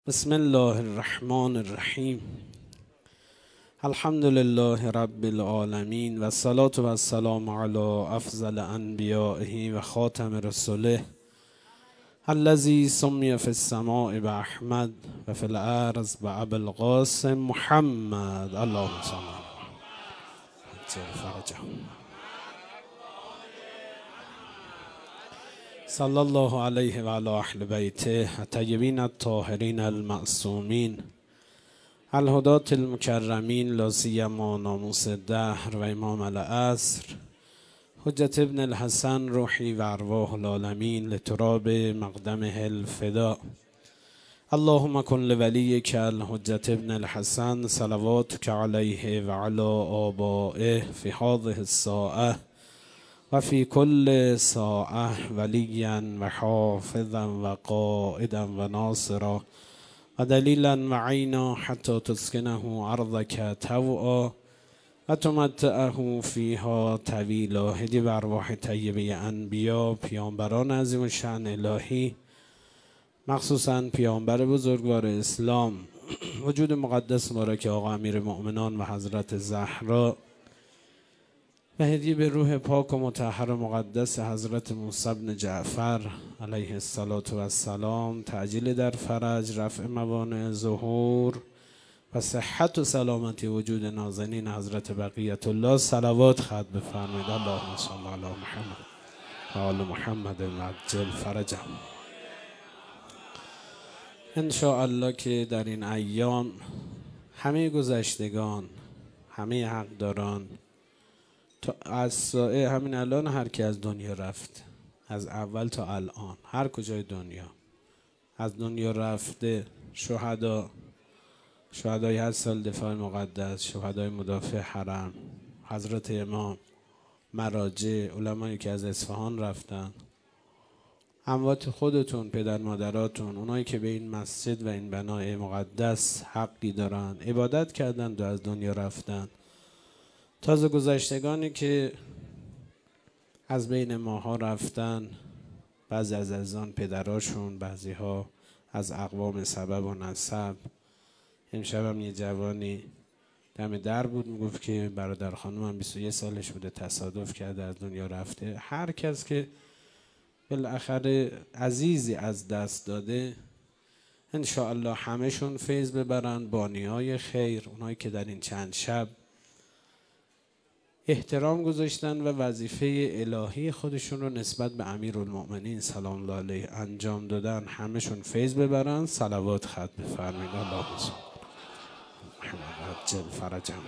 بسم الله الرحمن الرحیم. الحمد لله رب العالمین و الصلاة و السلام علی افضل انبیائه و خاتم رسله الذی سمی فی السماء باحمد و فی الارض بابی القاسم محمد. اللهم صل علی فرجه. صلی الله علیه و علی اهل بیته الطیبین الطاهرین المعصومین الهداة المکرمین لا سیما ناموس الدهر و امام العصر حجت ابن الحسن روحی و ارواح العالمین لتراب مقدمه الفدا. اللهم کن لولیک الحجت ابن الحسن صلواتک علیه و علی آبائه فی هذه الساعة و فی کل ساعة ولیا و حافظا و قائدا و ناصرا و دلیلا و عینا حتی تسکنه ارضک طوعا و تمتعه فیها طویلا. هدی به ارواح طیبه انبیا، پیامبران عظیم الشأن الهی، مخصوصا پیامبر بزرگوار اسلام وجود مقدس مبارک آقا امیرالمؤمنین و حضرت زهرا، و هدیه به روح پاک و مطهر و مقدس حضرت موسی بن جعفر علیه السلام، تعجیل در فرج، رفع موانع ظهور و صحت و سلامتی وجود نازنین حضرت بقیت الله صلوات ختم بفرمایید. اللهم صل علی محمد و آل محمد عجل فرجهم. ان شاء الله که در این ایام همه گذشتگان، همه حقداران، از سایه همین الان هر کی از دنیا رفت، از اول تا الان هر کجای دنیا از دنیا رفته، شهدای 8 سال دفاع مقدس، شهدای مدافع حرم، حضرت امام، مراجع، علمایی که از اصفهان رفتن، اموات خودتون، پدر مادراتون، اونایی که به این مسجد و این بنای مقدس حقی دارن، عبادت کردن و از دنیا رفتن، تازه گذشتگانی که از بین ماها رفتن، بعضی از عزیزان پدراشون، بعضی ها از اقوام سبب و نسب. امشب هم یه جوانی دم در بود میگفت که برادر خانومم 21 سالش بوده تصادف کرده از دنیا رفته. هر کس که بالاخره عزیزی از دست داده انشاءالله همشون فیض ببرن، بانیای خیر، اونایی که در این چند شب احترام گذاشتن و وظیفه الهی خودشون رو نسبت به امیرالمؤمنین سلام الله علیه انجام دادن، همشون فیض ببرن. صلوات ختم بفرمایید. اللهم صل محمد عجل فرجهم.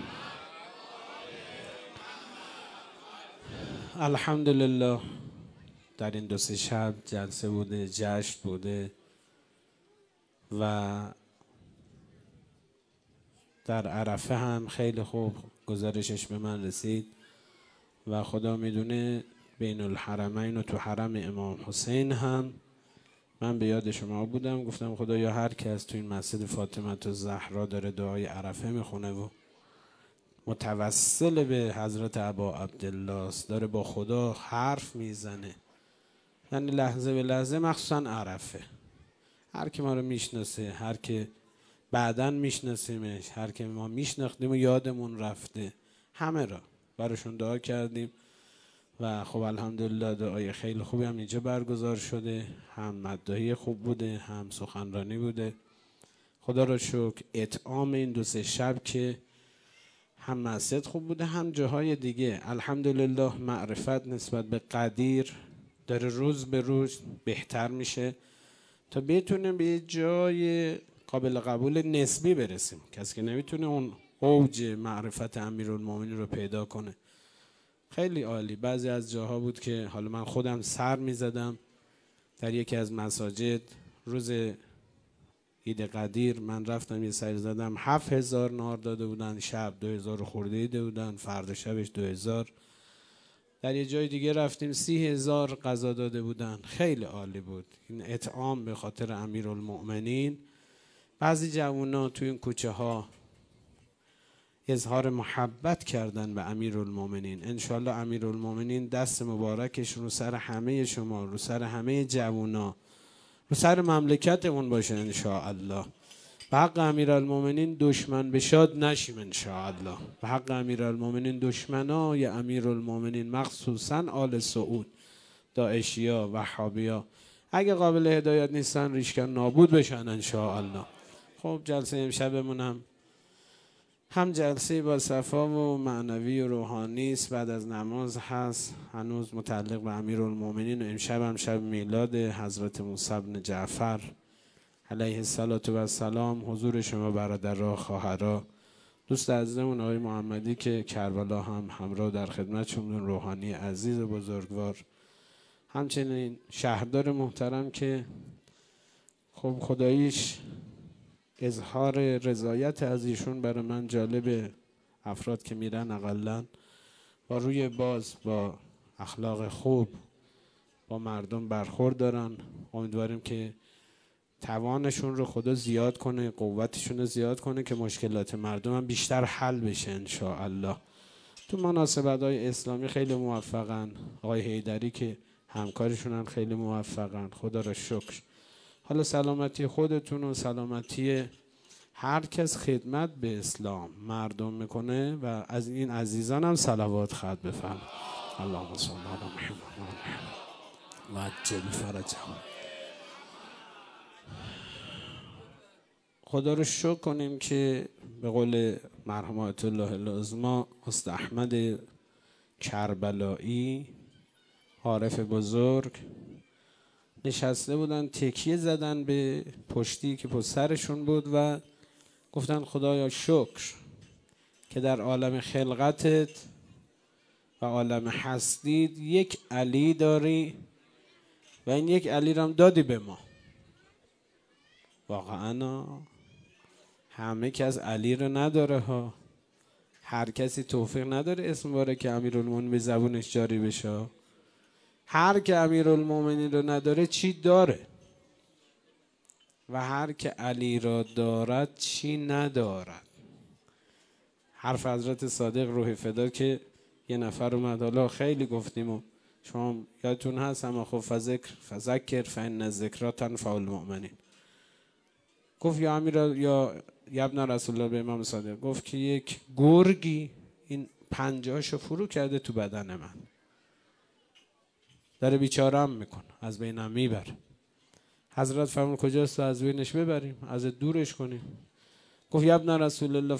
الحمدلله در این 2-3 شب جلسه بوده، جشن بوده و در عرفه هم خیلی خوب گزارشش به من رسید و خدا میدونه بین الحرمین و تو حرم امام حسین هم من به یاد شما بودم، گفتم خدایا هر کس تو این مسجد فاطمه الزهرا داره دعای عرفه میخونه و متوسل به حضرت ابا عبدالله است، داره با خدا حرف میزنه، یعنی لحظه به لحظه، مخصوصا عرفه، هر که ما رو میشناسه، هر که بعداً میشناسیمش، هر که ما میشناختیم و یادمون رفته، همه را براشون دعا کردیم و خب الحمدلله دعای خیلی خوبی هم اینجا برگزار شده، هم مداحی خوب بوده، هم سخنرانی بوده. خدا را شکر اطعام این 2-3 شب که هم مسجد خوب بوده، هم جاهای دیگه. الحمدلله معرفت نسبت به قدیر داره روز به روز بهتر میشه تا بتونیم به یه جای قابل قبول نسبی برسیم. کسی که نمیتونه اون اوج معرفت امیرالمومنین رو پیدا کنه. خیلی عالی. بعضی از جاها بود که حالا من خودم سر میزدم در یکی از مساجد روز عید قدیر، من رفتم یه سر زدم 7000 نار داده بودن، شب 2000 خورده ایده بودن، فردا شبش 2000. در یه جای دیگه رفتیم 30000 غذا داده بودن. خیلی عالی بود این اطعام به خاطر امیرالمؤمنین. بعضی جوونا تو این کوچه ها اظهار محبت کردن به امیرالمؤمنین. انشالله امیرالمؤمنین دست مبارکش رو سر همه شما، رو سر همه جوونا، رو سر مملکتمون باشه انشاءالله. به حق امیرالمومنین دشمن بشاد نشیم انشاءالله. به حق امیرالمومنین دشمنای امیرالمومنین مخصوصا آل سعود، داعشیا، وهابیا، اگه قابل هدایت نیستن ریشکن نابود بشن انشاءالله. خب جلسه امشبمون هم جلسه با صفا و معنوی و روحانی است، بعد از نماز هست، هنوز متعلق به امیرالمومنین و امشب هم شب میلاد حضرت موسی بن جعفر علیه السلام. حضور شما برادرها، خواهرها، دوست عزیزمون آقای محمدی که کربلا هم همراه در خدمتشون، روحانی عزیز و بزرگوار، همچنین شهردار محترم که خب خداییش اظهار رضایت از ایشون برای من جالبه. افراد که میرن اقلن با روی باز، با اخلاق خوب با مردم برخورد دارن. امیدواریم که توانشون رو خدا زیاد کنه، قوتشون رو زیاد کنه که مشکلات مردم هم بیشتر حل بشه انشاءالله. تو مناسبت‌های اسلامی خیلی موفقن. آقای حیدری که همکارشون هم خیلی موفقن، خدا را شکر. حالا سلامتی خودتون و سلامتی هر کس خدمت به اسلام مردم میکنه و از این عزیزان هم صلوات خط بفرم. اللهم صل علی محمد و عجل فرجهم. خدا رو شکر کنیم که به قول مرحوم آیت الله العظمی استاد احمد کربلایی عارف بزرگ نشسته بودن، تکیه زدن به پشتی که پشت سرشون بود و گفتن خدایا شکر که در عالم خلقتت و عالم هستید یک علی داری و این یک علی رو هم دادی به ما. واقعا همه کس علی رو نداره ها، هر کسی توفیق نداره اسم مبارک امیرالمومنین به زبونش جاری بشه. هر که امیرالمومنین رو نداره چی داره؟ و هر که علی را دارد چی ندارد؟ حرف حضرت صادق روح فدا که یه نفر اومد، حالا خیلی گفتیم و شما یادتون هست، اما خب فذکر فان الذکری تنفع المؤمنین. گفت یا امیر یا ابن رسول الله به امام صادق، گفت که یک گرگی این پنجهاشو فرو کرده تو بدن من، داره بیچارم میکنه، از بینم میبره. حضرت فرمود کجاست؟ از بینش ببریم، از دورش کنیم. گفت یا ابن رسول الله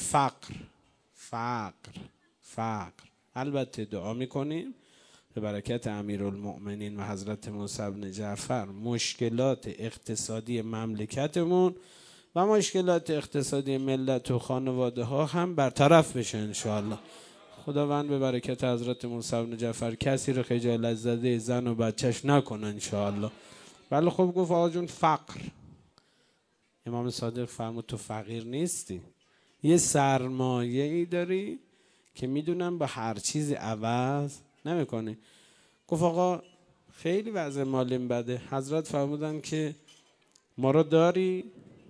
فقر. البته دعا میکنیم به برکت امیرالمؤمنین و حضرت موسی بن جعفر مشکلات اقتصادی مملکتمون و مشکلات اقتصادی ملت و خانواده ها هم برطرف بشه انشاءالله. خداوند به برکت حضرت موسی بن جعفر کسی رو خجالت زده زن و بچهش نکنه انشاءالله. ولی خب گفت آقا جون فقر. امام صادق فرمود تو فقیر نیستی، یه سرمایه ای داری که میدونم با هر چیزی عوض نمیکنی. گفت آقا خیلی وضع مالیم بده. حضرت فرمودن که ما رو داری؟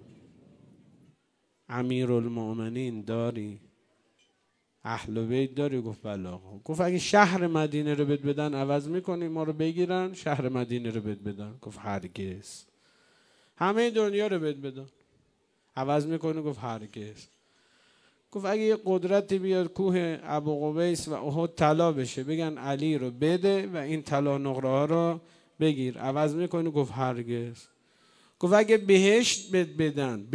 امیرالمؤمنین داری؟ اهل بیت داری؟ گفت بله آقا. گفت اگه شهر مدینه رو بهت بدن عوض میکنی؟ ما رو بگیرن شهر مدینه رو بهت بدن؟ گفت هرگز. همه دنیا رو بهت بدن عوض میکنی؟ گفت هرگز. گفت اگه یه قدرتی بیاد کوه ابوقبیس و احد طلا بشه بگن علی رو بده و این طلا نقره ها رو بگیر، عوض میکنی؟ گفت هرگز. گفت اگه بهشت بدن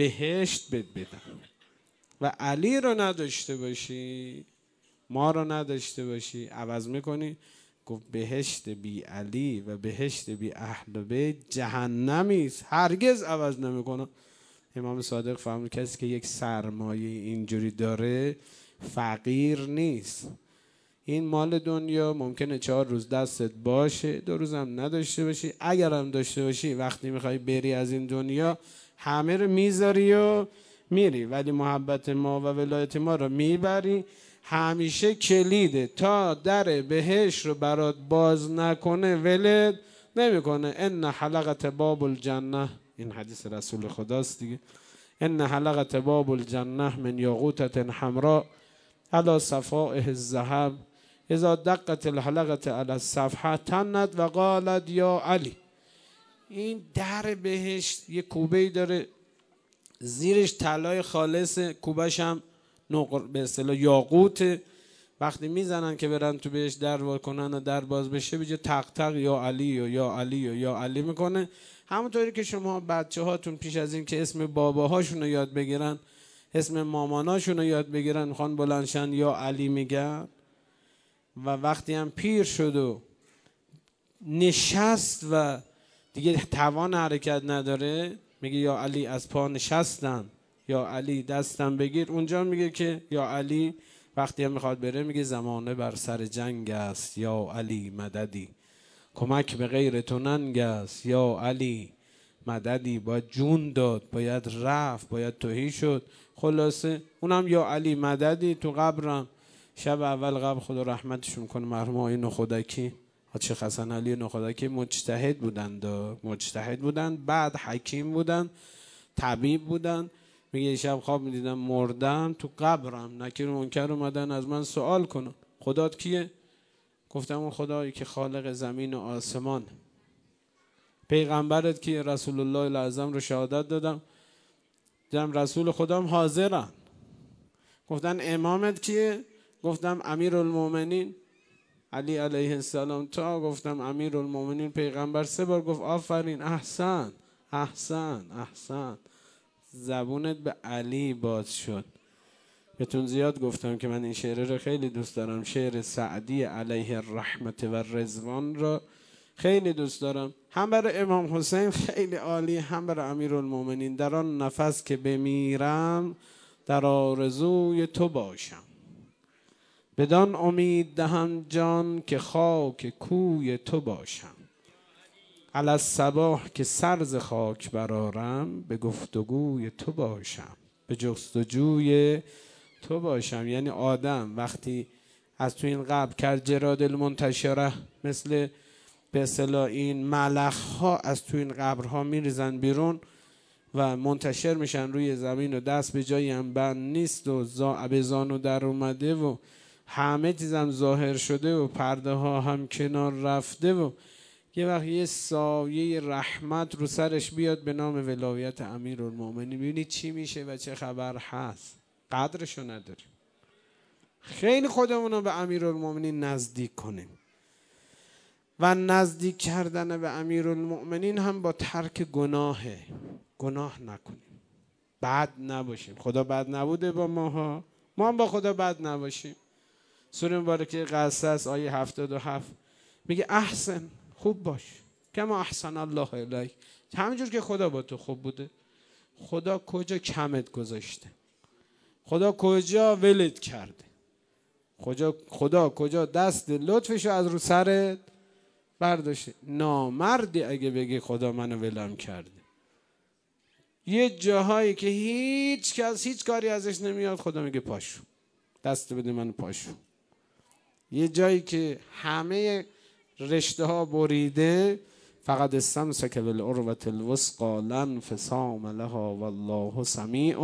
و علی رو نداشته باشی، ما رو نداشته باشی، عوض میکنی؟ گفت بهشت بی علی و بهشت بی اهل بیت جهنمی است، هرگز عوض نمیکنه. امام صادق فرمود کسی که یک سرمایه اینجوری داره فقیر نیست. این مال دنیا ممکنه 4 روز دستت باشه، 2 روز هم نداشته باشی. اگر هم داشته باشی وقتی میخوای بری از این دنیا همه رو میذاری و میری، ولی محبت ما و ولایت ما رو میبری. همیشه کلیده تا در بهشت رو برات باز نکنه ولد نمیکنه. ان حلقة باب الجنه، این حدیث رسول خداست دیگه. ان حلقة باب الجنه من یاقوتة حمراء على صفائح الذهب اذا دقت الحلقة على الصفحه تنت و قالت یا علی. این در بهشت یه کوبه‌ای داره زیرش طلای خالص، کوبش هم به اصطلاح یاقوت. وقتی میزنن که برن تو بهش در وا کنن و در باز بشه، بیجه تق تق یا علی و یا علی و یا علی میکنه. همونطوری که شما بچه هاتون پیش از این که اسم باباهاشون رو یاد بگیرن، اسم ماماناشون رو یاد بگیرن، میخوان بلندشن یا علی میگن. و وقتی هم پیر شد و نشست و دیگه توان حرکت نداره، میگه یا علی از پا نشستم، یا علی دستم بگیر. اونجا میگه که یا علی. وقتی هم میخواد بره میگه زمانه بر سر جنگ است، یا علی مددی، کمک به غیر تو ننگ است، یا علی مددی. باید جون داد، باید رفت، باید تهی شد. خلاصه اونم یا علی مددی. تو قبرم شب اول قبر خدا رحمتشون کنه مرحوم آقای نخودکی، حاجی حسن علی نخودکی، مجتهد بودن، بعد حکیم بودن، طبیب بودن. میگه شب خواب میدیدم مردم، تو قبرم نکیر و منکر اومدن از من سوال کنن خدات کیه؟ گفتم اون خدایی که خالق زمین و آسمان. پیغمبرت کیه؟ رسول الله الاعظم رو شهادت دادم، دیدم رسول خدام حاضرن. گفتن امامت کیه؟ گفتم امیرالمومنین علی علیه السلام. تا گفتم امیرالمومنین پیغمبر 3 بار گفت آفرین، احسن احسن احسن. زبونت به علی باز شد. بهتون زیاد گفتم که من این شعر رو خیلی دوست دارم، شعر سعدی علیه الرحمت و رضوان را خیلی دوست دارم. هم برای امام حسین خیلی عالی، هم برای امیرالمومنین. در آن نفس که بمیرم در آرزوی تو باشم، بدان امید دهم جان که خاک کوی تو باشم. علی الصباح که سر ز خاک برآرم، به گفتگوی تو باشم، به جستجوی تو باشم. یعنی آدم وقتی از تو این قبر کرد جراد المنتشره، مثل به اصطلاح این ملخ ها از تو این قبرها میریزن بیرون و منتشر میشن روی زمین و دست به جایی هم بند نیست و ابزانو در اومده و همه چیزم ظاهر شده و پرده ها هم کنار رفته و یه وقت یه سایه رحمت رو سرش بیاد به نام ولایت امیرالمومنین. ببینید چی میشه و چه خبر هست. قدرشو نداریم. خیلی خودمون رو به امیرالمومنین نزدیک کنیم و نزدیک کردن به امیرالمومنین هم با ترک گناهه. گناه نکنیم، بد نباشیم. خدا بد نبوده با ماها، ما هم با خدا بد نباشیم. سوره مبارکه قصص آیه 77 میگه احسن، خوب باش، کما احسن الله الیک، همینجور که خدا با تو خوب بوده. خدا کجا کمت گذاشته؟ خدا کجا ولت کرده؟ خدا کجا دست لطفشو از رو سرت برداشته؟ نامردی اگه بگی خدا منو ولم کرده. یه جاهایی که هیچ کاری ازش نمیاد، خدا میگه پاشو، دست بده من پاشو. یه جایی که همه رشته ها بریده، فقط استمسک بالعروة الوثقی لا انفصام لها والله سمیع،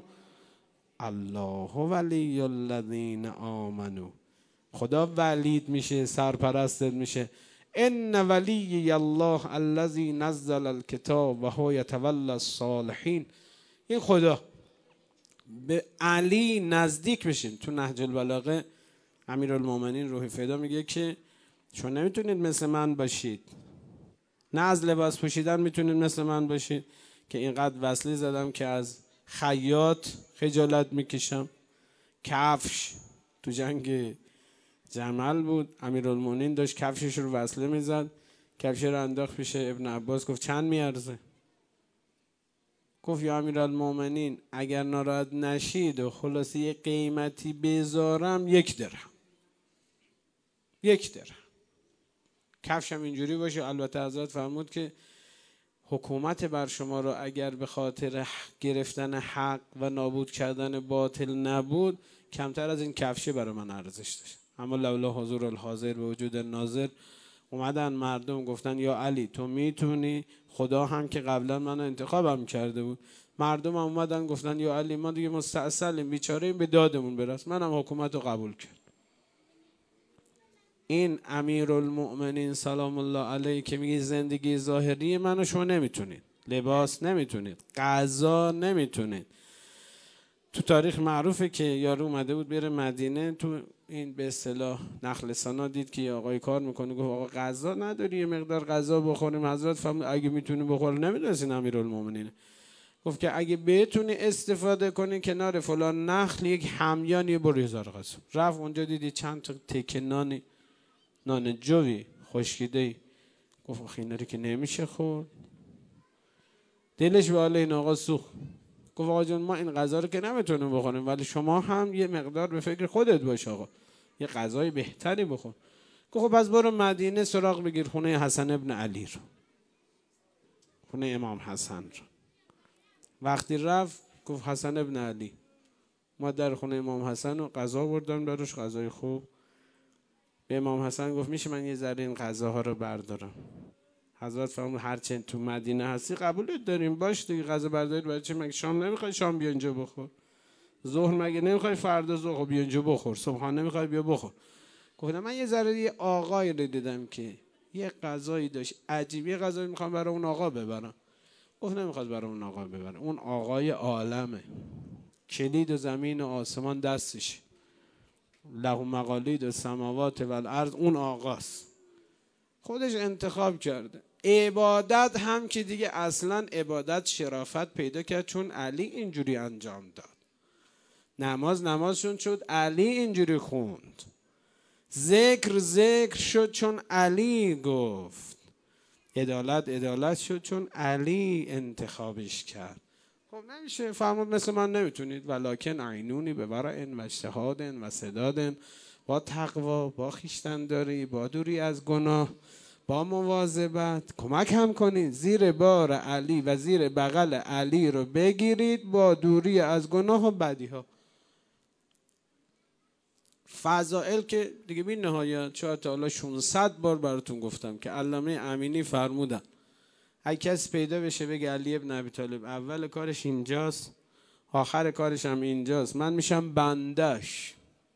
الله ولی الذین آمنوا. خدا ولید میشه، سرپرستت میشه. ان ولی الله الذی نزل الکتاب و هو یتولی الصالحین. این خدا. به علی نزدیک بشین. تو نهج البلاغه امیرالمومنین روح فدا میگه که شما نمیتونید مثل من باشید، نه از لباس پوشیدن میتونید مثل من باشید که اینقدر وصلی زدم که از خیاط خجالت میکشم. کفش تو جنگ جمل بود، امیرالمومنین داشت کفشش رو وصله میزد، کفش رو انداخت پیش ابن عباس، گفت چند میارزه؟ گفت یا امیرالمومنین اگر ناراحت نشید و خلاصه یه قیمتی بذارم 1 درهم. 1 درهم. کفشم اینجوری باشه. البته حضرت فرمود که حکومت بر شما رو اگر به خاطر گرفتن حق و نابود کردن باطل نبود، کمتر از این کفشه برای من ارزش داشت. اما لولا حضور الحاضر به وجود ناظر، اومدن مردم گفتن یا علی تو میتونی. خدا هم که قبلا منو انتخابم کرده بود. مردم هم اومدن گفتن یا علی ما دیگه مستعسلیم، بیچاره‌ایم، به دادمون برس. منم حکومت رو قبول کرد. این امیرالمؤمنین سلام الله علیه که میگه زندگی ظاهری منو شما نمیتونید، لباس نمیتونید، غذا نمیتونید. تو تاریخ معروفه که یارو اومده بود بره مدینه، تو این به اصطلاح نخلستانا دید که یه آقای کار میکنه، گفت آقا غذا نداری یه مقدار غذا بخوریم؟ حضرت فرمود اگه میتونی بخور. نمیدونستین امیرالمومنینه. گفت که اگه بتونی استفاده کنی کنار فلان نخل یک همیانی برو 1000 غذا. رفت اونجا دیدی چند تا تکه نان جوی خشکیده‌ای. گفت آخه اینا رو که نمیشه خورد. دلش به حال این آقا سوخت. گفت آقا جون ما این غذا رو که نمیتونیم بخوریم، ولی شما هم یه مقدار به فکر خودت باش آقا، یه غذای بهتری بخور. گفت خب پس برو مدینه سراغ بگیر خونه حسن ابن علی رو، خونه امام حسن رو. وقتی رفت گفت حسن ابن علی، ما در خونه امام حسن رو غذا بردم براش، غذای خوب. به امام حسن گفت میشه من یه ذره این غذاها رو بردارم؟ حضرت فرمود هرچند تو مدینه هستی قبولت داریم، باش دیگه غذا بردارید. برای چه؟ مگه شام نمیخوای شام بیا اینجا بخور؟ ظهر مگه نمیخوای فردا ظهر بیا اینجا بخور؟ صبحانه نمیخوای بیا بخور؟ گفتم من یه ذره یه آقایی رو دیدم که یه غذایی داشت عجیب، یه غذایی میخوام برای اون آقا ببرم. گفت نمیخواد برای اون آقا ببرم، اون آقای عالمه، کلید و زمین و آسمان دستش، له مقالید السماوات و الارض، اون آقاست. خودش انتخاب کرده. عبادت هم که دیگه اصلا عبادت شرافت پیدا کرد چون علی اینجوری انجام داد. نمازشون شد علی اینجوری خوند. ذکر شد چون علی گفت. عدالت شد چون علی انتخابش کرد. خب نمیشه فرمود مثل من نمیتونید، ولکن عینونی به ورع و اجتهاد و سداد، با تقوا، با خویشتن‌داری، با دوری از گناه، با مواظبت کمک هم کنید، زیر بار علی و زیر بغل علی رو بگیرید با دوری از گناه و بدیها. فضائل که دیگه بی نهایت، شاید تا حالا 600 بار براتون گفتم که علامه امینی فرمودن هر کس پیدا بشه بگه علی ابن ابی طالب اول کارش اینجاست آخر کارش هم اینجاست، من میشم بندش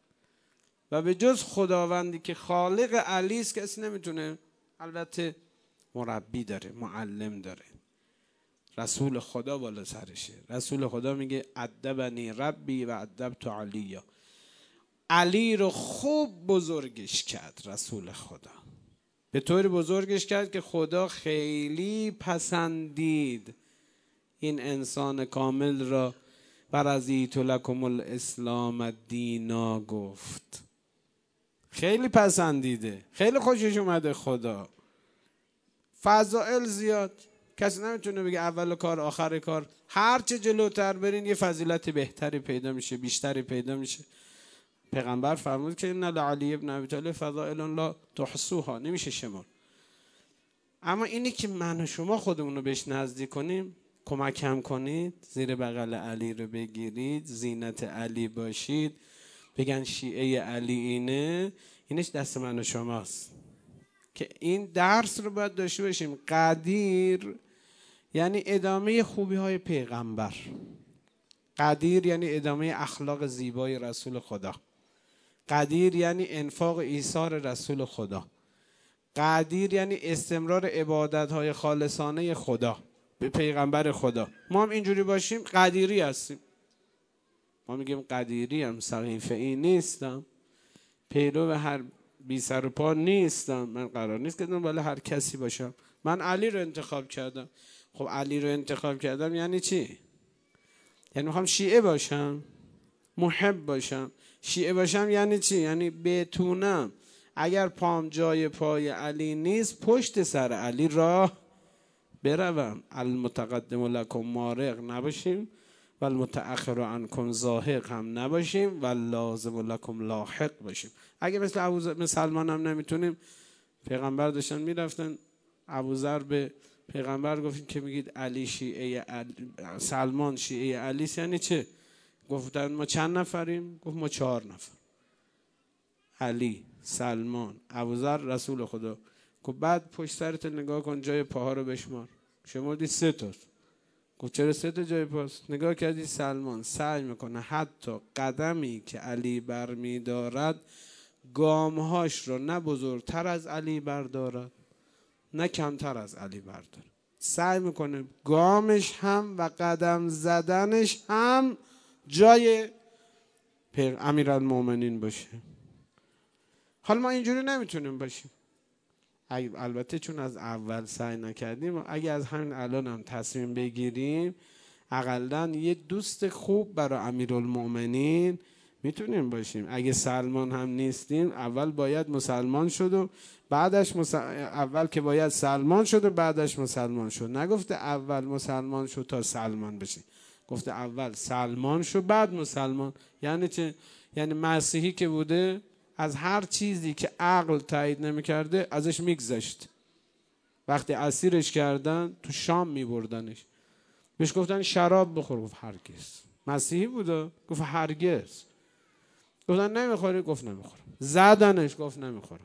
و به جز خداوندی که خالق علی است کسی نمیتونه. البته مربی داره، معلم داره، رسول خدا بالا سرشه. رسول خدا میگه ادبنی ربی و ادبت علیا. علی رو خوب بزرگش کرد رسول خدا، به طور بزرگش کرد که خدا خیلی پسندید این انسان کامل را. برضیت لکم الاسلام دینا گفت، خیلی پسندیده، خیلی خوشش اومده خدا. فضائل زیاد، کسی نمیتونه بگه اول کار آخر کار. هر چه جلوتر برین یه فضیلت بهتری پیدا میشه، بیشتری پیدا میشه. پیغمبر فرمود که ان لعلی ابن ابی طالب فضائل لا تحصوها، نمیشه شمار. اما اینی که من و شما خودمون رو بهش نزدیک کنیم، کمک هم کنید، زیر بغل علی رو بگیرید، زینت علی باشید، بگن شیعه علی اینش دست من و شماست. که این درس رو باید داشته باشیم. قدیر یعنی ادامه خوبی های پیغمبر، قدیر یعنی ادامه اخلاق زیبای رسول خدا، قدیر یعنی انفاق ایثار رسول خدا، قدیر یعنی استمرار عبادت های خالصانه خدا به پیغمبر خدا. ما هم اینجوری باشیم قدیری هستیم. ما میگیم قدیری هم، سقیفه ای نیستم، پیرو هر بی سر و پا نیستم. من قرار نیست که دنبال هر کسی باشم. من علی رو انتخاب کردم. خب علی رو انتخاب کردم یعنی چی؟ یعنی میخوام شیعه باشم، محب باشم. شیعه باشم یعنی چی؟ یعنی بتونم اگر پام جای پای علی نیست پشت سر علی راه بروم. المتقدم لکم مارق نباشیم و المتأخر عنکم زاهق هم نباشیم و لازم لکم لاحق باشیم. اگه مثل سلمان هم نمیتونیم، پیغمبر داشتن میرفتن، ابوذر به پیغمبر گفتیم که میگید علی شیعه علی، سلمان شیعه علی یعنی چه؟ گفتن ما چند نفریم؟ گفت ما 4 نفر، علی، سلمان، ابوذر، رسول خدا. گفت بعد پشت سرت نگاه کن جای پاها رو بشمار. شمردی 3 تا. گفت چرا 3 تا جای پاست؟ نگاه کردی سلمان سعی میکنه حتی قدمی که علی برمی دارد گامهاش رو نه بزرگتر از علی بردارد نه کمتر از علی بردارد. سعی میکنه گامش هم و قدم زدنش هم جای امیرالمومنین باشه. حالا ما اینجوری نمیتونیم باشیم، البته چون از اول سعی نکردیم. اگه از همین الان هم تصمیم بگیریم اقلن یه دوست خوب برای امیرالمومنین میتونیم باشیم. اگه سلمان هم نیستیم اول باید مسلمان شد و بعدش اول که باید سلمان شد و بعدش مسلمان شد. نگفته اول مسلمان شد تا سلمان بشه، گفته اول سلمان شد بعد مسلمان. یعنی چه؟ یعنی مسیحی که بوده از هر چیزی که عقل تایید نمی‌کرده ازش میگذشت. وقتی اسیرش کردن تو شام میبردنش، بهش گفتن شراب بخور، گفت هرگز. مسیحی بوده، گفت هرگز. گفتن نمیخوری، گفت نمیخورم. زدنش، گفت نمیخورم.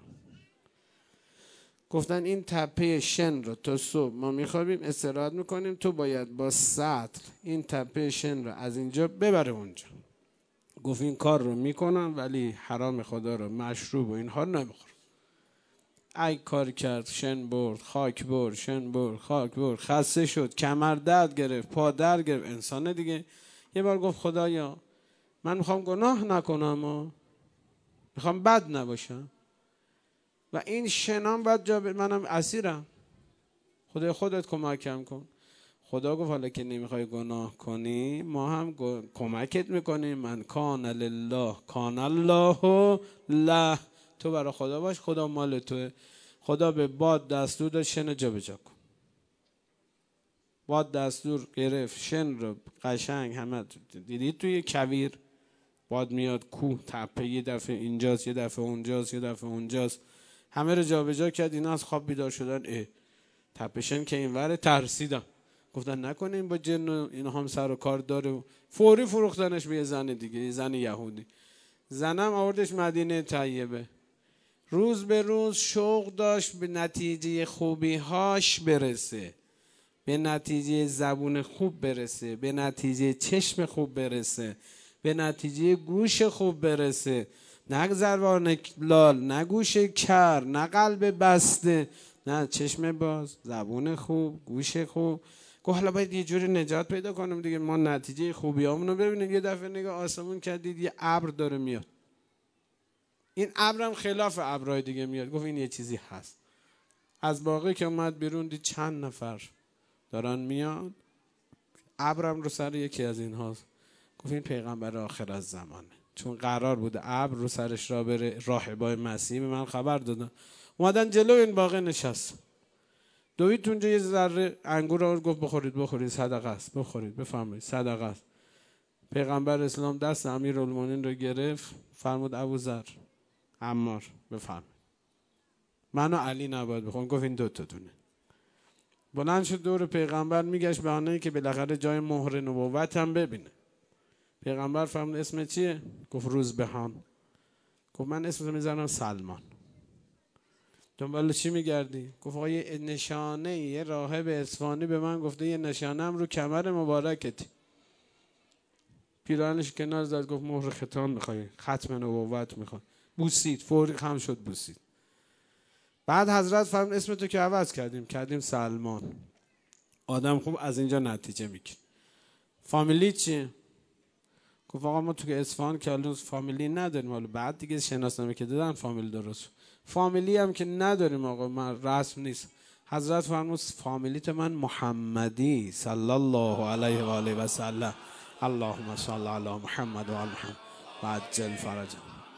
گفتن این تپه شن رو تا صبح ما میخوابیم استراحت میکنیم، تو باید با سطل این تپه شن رو از اینجا ببره اونجا. گفت این کار رو میکنم ولی حرام خدا رو، مشروب و اینها رو نمیخورم. ای کار کرد، شن برد، خاک برد، شن برد، خاک برد، خسته شد، کمر درد گرفت، پا درد گرفت. انسان دیگه. یه بار گفت خدایا من میخوام گناه نکنم و میخوام بد نباشم و این شنام باید جا منم اسیرم، خدای خودت کمکم کن. خدا گفت حالا که نمیخوای گناه کنی ما هم کمکت میکنیم. من کان لله کان الله له. تو برای خدا باش، خدا مال توه. خدا به باد دستور داد شن جا به جا کن. باد دستور گرفت شن رو قشنگ همه دیدید توی کویر باد میاد کوه تپه یه دفعه اینجاست یه دفعه اونجاست یه دفعه اونجاست، همه رو جا به جا کرد. اینا از خواب بیدار شدن، تپه شن که اینوره، ترسیدن. گفتن نکنه این با جن و اینا هم سر و کار داره. فوری فروختنش به یه زن دیگه، یه زن یهودی. زنم آوردش مدینه طیبه. روز به روز شوق داشت به نتیجه خوبی هاش برسه، به نتیجه زبون خوب برسه، به نتیجه چشم خوب برسه، به نتیجه گوش خوب برسه. نه زبان لال، نه گوش کر، نه قلب بسته، نه چشم باز، زبون خوب، گوش خوب. گفت حالا باید یه جوری نجات پیدا کنیم دیگه، ما نتیجه خوبی همونو ببینیم. یه دفعه نگاه آسمون کردید یه ابر داره میاد. این ابرم خلاف ابرهای دیگه میاد. گفت این یه چیزی هست. از باغی که اومد بیرون دید چند نفر دارن میان، ابرم رو سر یکی از این هاست. گفت این پیغمبر آخر از زمانه، چون قرار بوده ابر رو سرش را بره. راهبای مسیحی به من خبر دادن، اومدن جلو این باغ نشست. دوید اونجا یه ذره انگور آورد، گفت بخورید صدقه است، بخورید بفرمایید صدقه است. پیغمبر اسلام دست امیرالمومنین رو گرفت، فرمود ابوذر، عمار بفرمایید، من و علی نباید بخورم. گفت این دوتا دونه. بلند شد دور پیغمبر میگشت بهانه‌ای که بالاخره جای مهر نبوت هم ببینه. پیغمبر فرمود اسم چیه؟ گفت روزبهان. گفت من اسمتو میذارم سلمان. دنبال چی میگردی؟ گفت آقا یه نشانه، یه راهب اصفهانی به من گفته یه نشانم رو کمر مبارکتی. پیراهنش کنار زد، گفت مهر ختان میخوای؟ ختم نبوت میخوای؟ بوسید، فوری خم شد بوسید. بعد حضرت فرمود اسمتو که عوض کردیم سلمان. آدم خوب از اینجا نتیجه میگیره. فامیلی چیه؟ گفت آقا ما تو که اصفهان که هنوز فامیلی نداریم. حالا بعد دیگه شناسنامه که دادن فامیلی درست. فامیلی هم که نداریم آقا، من رسم نیست. حضرت فرمود فامیلیت من محمدی صلی الله علیه و آله و سلم. اللهم صل علی محمد و آل محمد و عجل فرجه.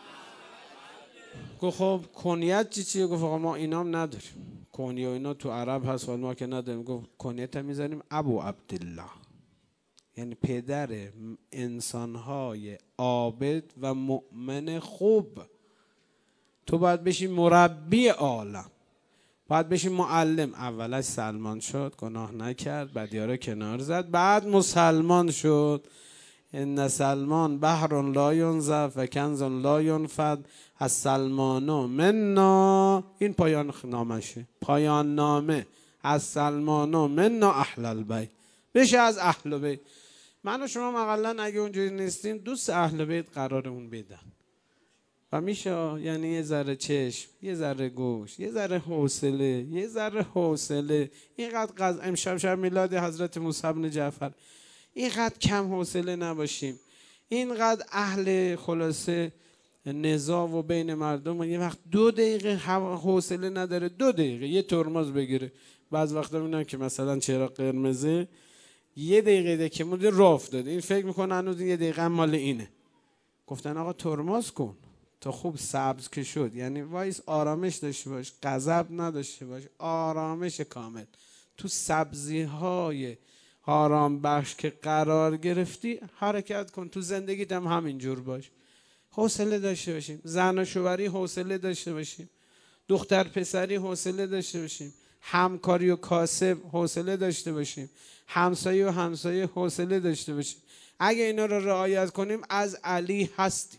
گفت خب کنیت چیه؟ گفت آقا ما اینام نداریم. کنیه و اینا تو عرب هست ولی ما که نداریم. گفت کنیت هم میذاریم ابو عبدالله، یعنی پدر انسانهای عابد و مؤمن خوب. تو باید بشی مربی عالم، باید بشی معلم. اولش سلمان شد، گناه نکرد، بدیاره کنار زد، بعد مسلمان شد. ان سلمان بحر لا ینزف و کنز لا ینفد، از سلمانو منا. این پایان نامشه، پایان نامه. از سلمانو منا اهل البیت، بشه از اهل بیت. من و شما اقلا اگه اونجوری نیستیم دوست اهل بیت قرارمون بدن. و میشه یعنی یه ذره چشم، یه ذره گوش، یه ذره حوصله، یه ذره حوصله. اینقدر امشب شب میلاد حضرت موسی بن جعفر، اینقدر کم حوصله نباشیم. اینقدر اهل خلاصه نزاع و بین مردم و یه وقت 2 دقیقه حوصله نداره، 2 دقیقه یه ترمز بگیره. بعض وقتا میبینم که مثلا چراغ قرمزه 1 دقیقه که مونده راه افتاده، این فکر میکنه هنوز 1 دقیقه مال اینه. گفتن آقا ترمز کن تا خوب سبز که شد، یعنی وایس آرامش داشته باش، غضب نداشته باش، آرامش کامل تو سبزی های آرام بخش که قرار گرفتی حرکت کن. تو زندگیت هم همینجور باش، حوصله داشته باشیم. زن و شوهری حوصله داشته باشیم، دختر پسری حوصله داشته باشیم، همکاری و کاسب حوصله داشته باشیم، همسایه و همسایه حوصله داشته باشیم. اگه اینا رو رعایت کنیم از علی هستیم.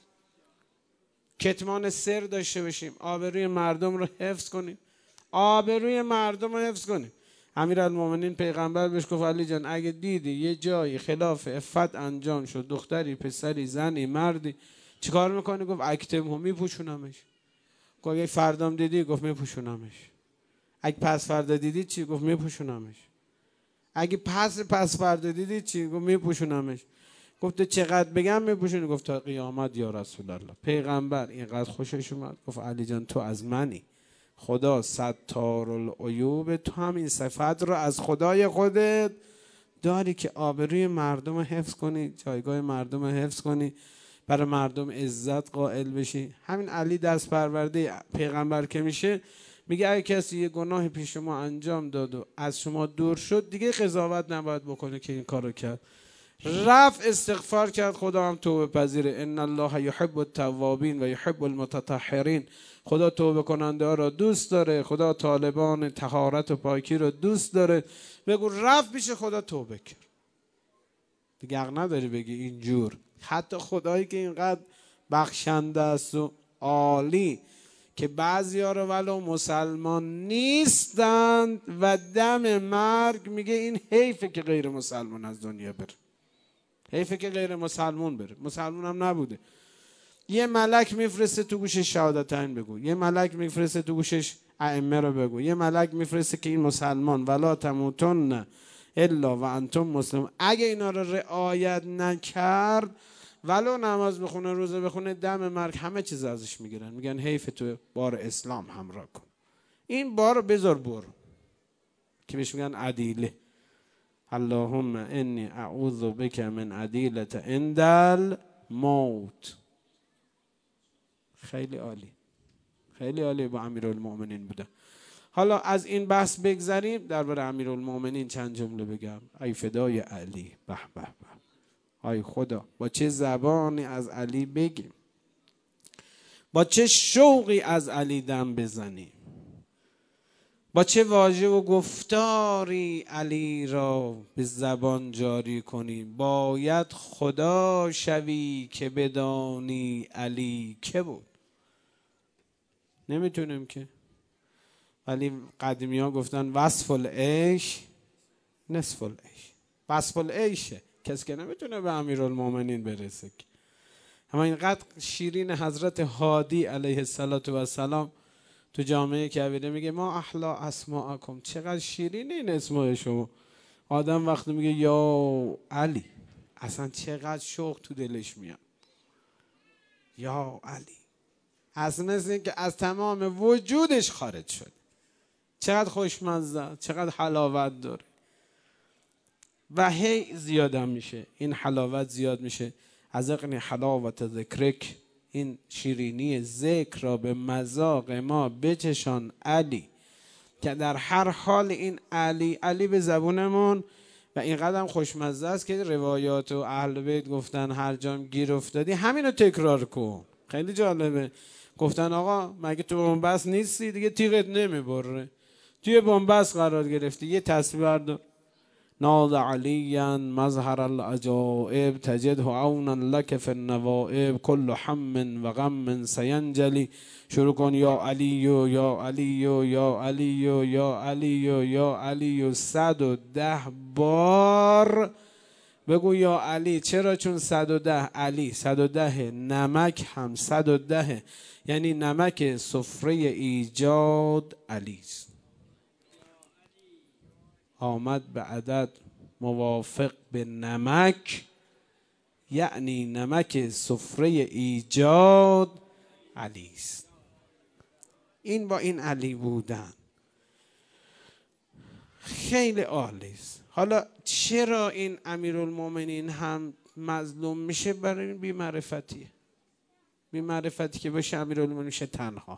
کتمان سر داشته باشیم، آبروی مردم رو حفظ کنیم، آبروی مردم رو حفظ کنیم. امیرالمومنین پیغمبر بهش گفت علی جان اگه دیدی یه جایی خلاف عفت انجام شد، دختری پسری زنی مردی، چیکار میکنی؟ گفت اکتمه، میپوشونمش. گفت اگه فردام دیدی؟ گفت میپوشونمش. اگه پس فردا دیدی چی؟ گفت میپوشونمش. اگه پس فردا دیدی چی؟ گفت میپوشونمش. گفت چقدر بگم میپوشونی؟ گفت تا قیامت یا رسول الله. پیغمبر اینقدر خوشش اومد گفت علی جان تو از منی، خدا ستار العیوب، تو هم این صفت رو از خدای خودت داری که آبروی مردم رو حفظ کنی، جایگاه مردم رو حفظ کنی، برای مردم عزت قائل بشی. همین علی دست پرورده پیغمبر که میشه، میگه اگه کسی یه گناه پیش شما انجام داد و از شما دور شد، دیگه قضاوت نباید بکنه که این کارو کرد، رفت استغفار کرد، خدا هم توبه پذیره. ان الله یحب التوابین و یحب المتطهرین. خدا توبه کننده ها را دوست داره، خدا طالبان طهارت و پاکی را دوست داره. بگو رفت پیش خدا توبه کرد، دیگه حق نداری بگی اینجور. حتی خدایی که اینقدر بخشنده است و عالی که بعضیا رو ولو مسلمان نیستند و دم مرگ میگه این حیفه که غیر مسلمان از دنیا بره، حیفه که غیر مسلمان بره، مسلمان هم نبوده. یه ملک میفرسته تو گوشش شهادتین بگو، یه ملک میفرسته تو گوشش ائمه رو بگو، یه ملک میفرسته که این مسلمان ولا تموتن الا و انتم مسلمون. اگه اینا رو رعایت نکرد، ولو نماز بخونه، روزه بخونه، دم مرگ همه چیز ازش میگیرن، میگن حیف تو بار اسلام همراه کن، این بار بذار برو، که بهش میگن عدیله. اللهم انی اعوذ بک من عدیلة عند الموت. خیلی عالی، خیلی عالی با امیرالمومنین بوده. حالا از این بحث بگذریم، درباره امیرالمومنین چند جمله بگم. ای فدای علی، به به به، ای خدا با چه زبانی از علی بگیم، با چه شوقی از علی دم بزنیم، با چه واژه و گفتاری علی را به زبان جاری کنیم. باید خدا شوی که بدانی علی که بود. نمیتونیم که، ولی قدیمی ها گفتن وصف العیش نصف العیش. وصف العیشه، کسی که نمیتونه به امیرالمومنین برسه. اما اینقدر شیرین حضرت هادی علیه السلام تو جامعه کبیره میگه ما احلا اسماءکم، چقدر شیرین این اسماء شما. آدم وقتی میگه یا علی، اصلا چقدر شوق تو دلش میاد. یا علی، اصلا مثل این که از تمام وجودش خارج شد. چقدر خوشمزه، چقدر حلاوت داره و هی زیادم میشه. این حلاوت زیاد میشه. از اقنی حلاوت ذکرک، این شیرینی ذکر را به مذاق ما بچشان علی، که در هر حال این علی علی به زبونمون و این قدم خوشمزه است که روایات و اهل بیت گفتن هر جام گیر افتادی همینو تکرار کن. خیلی جالبه. گفتن آقا مگه تو بنبست نیستی؟ دیگه تیغت نمیبره، توی بنبست قرار گرفتی، یه تسبیح بردار. ناز علیا مظهر العجائب تجده عونا لك في النوائب کل هم و غم سینجلی. شروع کن یا علی و یا علی و یا علی و یا علی و یا علی و 110 بار بگو یا علی. چرا؟ چون 110 علی 110 نمک هم 110، یعنی نمک سفره ایجاد علی است. آمد به عدد موافق به نمک، یعنی نمک سفره ایجاد علی است. این با این علی بودن خیلی عالی است. حالا چرا این امیرالمومنین هم مظلوم میشه؟ برای این بی‌معرفتیه. بی‌معرفتی که باشه امیرالمومنین میشه تنها،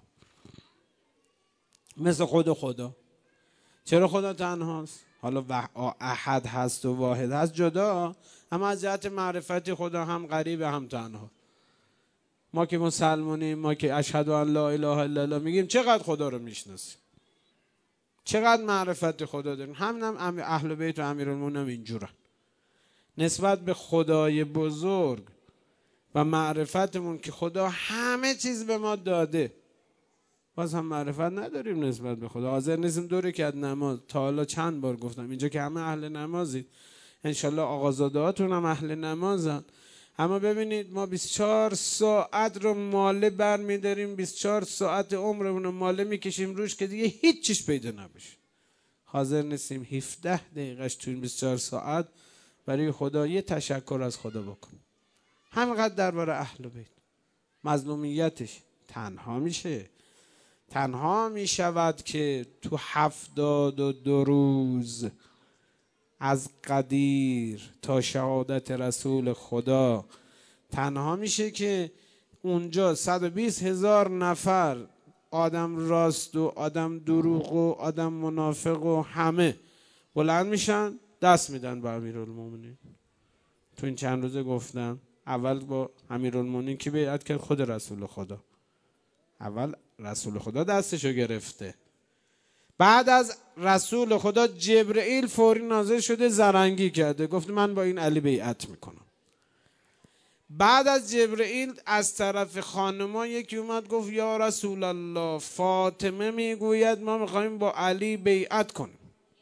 مثل خدا. چرا خدا تنهاست؟ حالا احد هست و واحد هست جدا، اما از جهت معرفتی خدا هم غریب هم تنها. ما که مسلمانیم، ما که اشهد ان لا اله الا الله میگیم، چقدر خدا رو میشناسیم، چقدر معرفت خدا داریم. همینم اهل بیت و امیرالمومنین اینجورن نسبت به خدای بزرگ و معرفتمون که خدا همه چیز به ما داده، باز هم معرفت نداریم نسبت به خدا. حاضر نیستیم دو رکعت نماز. تا حالا چند بار گفتم اینجا که همه اهل نمازید، انشالله آقازادهاتون هم اهل نمازن، اما ببینید ما 24 ساعت رو ماله بر میداریم، 24 ساعت عمرمون رو ماله میکشیم روش که دیگه هیچ چیز پیدا نباشه. حاضر نیستیم 17 دقیقش تو این 24 ساعت برای خدا یه تشکر از خدا بکنیم. همینقدر درباره اهل بیت. مظلومیتش تنها میشه، تنها میشود که تو 72 روز از قدیر تا شهادت رسول خدا تنها میشه که اونجا 120,000 نفر آدم راست و آدم دروغ و آدم منافق و همه بلند میشن دست میدن به امیرالمومنین. تو این چند روزه گفتم اول با امیرالمومنین کی بیعت کرد؟ خود رسول خدا. اول رسول خدا دستشو گرفته، بعد از رسول خدا جبرئیل فوری نازل شده زرنگی کرده، گفت من با این علی بیعت میکنم. بعد از جبرئیل از طرف خانما یکی اومد گفت یا رسول الله فاطمه میگوید ما میخوایم با علی بیعت کنیم.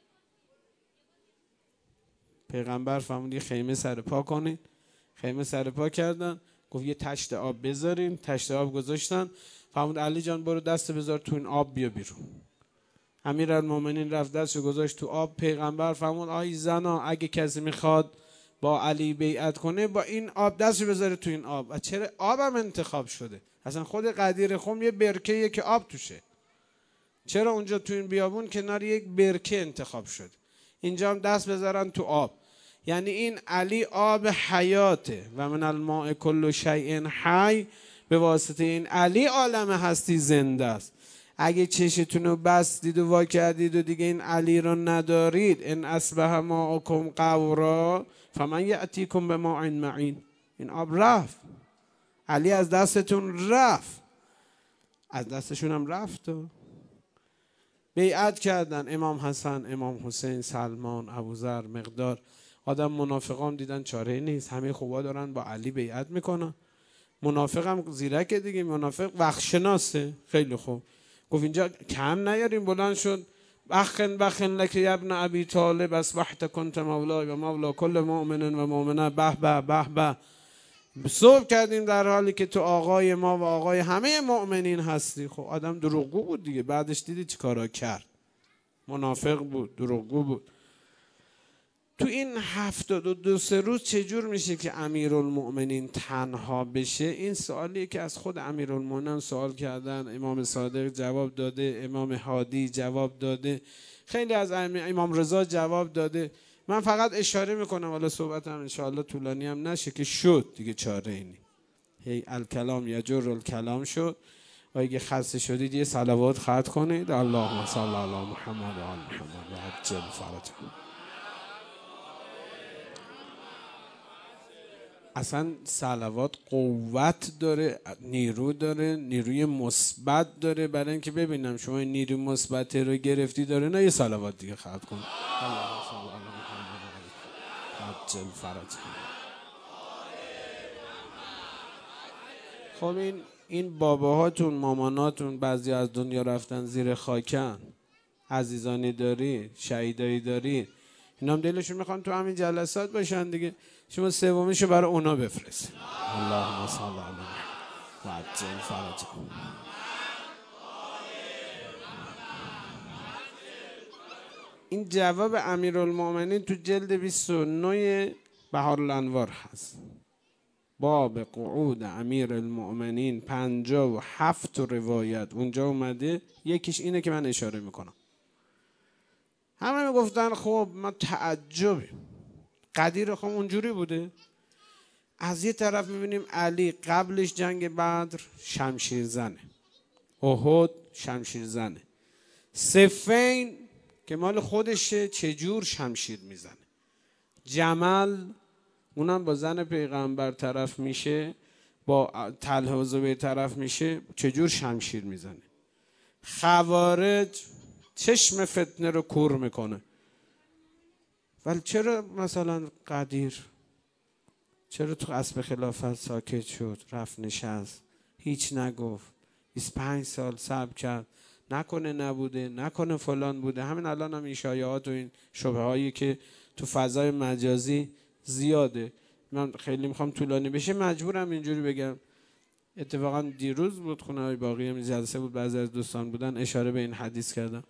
پیغمبر فرمود خیمه سر پا کنین. خیمه سر پا کردن، گفت یه تشت آب بذارین. تشت آب گذاشتن، فرمود علی جان برو دست بذار تو این آب بیا بیرون. امیرالمومنین رفت دستشو گذاشت تو آب. پیغمبر فرمود آی زنا اگه کسی میخواد با علی بیعت کنه با این آب دستشو بذاره تو این آب. چرا آبم انتخاب شده؟ اصلا خود قدیر خم یه برکه‌ایه که آب توشه. چرا اونجا تو این بیابون کنار یک برکه انتخاب شده؟ اینجا هم دست بذارن تو آب. یعنی این علی آب حیاته و من الماء کل شیء حی. به واسطه این علی عالم هستی زنده است. اگه چشتون رو بستید و وا کردید و دیگه این علی رو ندارید، ان اصبح ماءکم غورا فمن یأتیکم بماء معین. این آب رفت، علی از دستتون رفت، از دستشون هم رفت. بیعت کردن امام حسن، امام حسین، سلمان، ابوذر، مقدار. آدم منافقان دیدن چاره نیست، همه خوبا دارن با علی بیعت میکنن. منافق هم زیرک دیگه، منافق وقت شناسه. خیلی خوب گفت اینجا کم نیاریم. بلند شد بخن لک ابن ابی طالب اصبحت کنت مولای و مولا کل مؤمن و مؤمنه. به به به به. صبح کردیم در حالی که تو آقای ما و آقای همه مؤمنین هستی. خب آدم دروغگو بود دیگه. بعدش دیدی چی کارا کرد؟ منافق بود، دروغگو بود. تو این 72 روز چجور میشه که امیرالمؤمنین تنها بشه؟ این سوالیه که از خود امیرالمؤمنین سوال کردن. امام صادق جواب داده، امام هادی جواب داده، خیلی از امام رضا جواب داده. من فقط اشاره میکنم، حالا صحبتم انشاءالله طولانی هم نشه که شد دیگه، چاره اینی هی الکلام یجر الکلام شد. و اگه خسته شدید یه صلوات ختم کنید. اللهم صل علی محمد و آل محمد و عجل فرجهم. اصلا صلوات قوت داره، نیرو داره، نیروی مثبت داره. برای اینکه ببینم شما این نیروی مثبت رو گرفتی داره، نه یه صلوات دیگه ختم کن. اللهم صل علی محمد و عجل فرجهم. خب این باباهاتون، ماماناتون بعضی از دنیا رفتن زیر خاکن، عزیزانی دارید، شهیدایی دارید، اینا هم دلشون میخوان تو همین جلسات باشن دیگه. شما سومیشو برای اونا بفرست. اللهم صل علی محمد و عجل فرجهم. این جواب امیرالمومنین تو جلد 29 بهارالانوار هست. باب قعود امیرالمومنین 57 روایت اونجا اومده. یکیش اینه که من اشاره میکنم. همه میگفتن خب ما تعجبیم، قدیر خب اونجوری بوده. از یه طرف میبینیم علی قبلش جنگ بدر شمشیر زنه، احد شمشیر زنه، صفین که مال خودشه چجور شمشیر میزنه، جمل اونم با زن پیغمبر طرف میشه، با طلحه و زبیر طرف میشه چجور شمشیر میزنه، خوارج چشم فتنه رو کور میکنه. ولی چرا مثلا قدیر چرا تو اسب خلافت ساکت شد، رفت نشست، هیچ نگفت، 25 سال صبر کرد، نکنه نبوده، نکنه فلان بوده. همین الان هم این شایعات و این شبه هایی که تو فضای مجازی زیاده. من خیلی میخوام طولانی بشه، مجبورم اینجوری بگم. اتفاقا دیروز بود خونه های باقی هم جلسه بود، بعضی از دوستان بودن، اشاره به این حدیث کردم.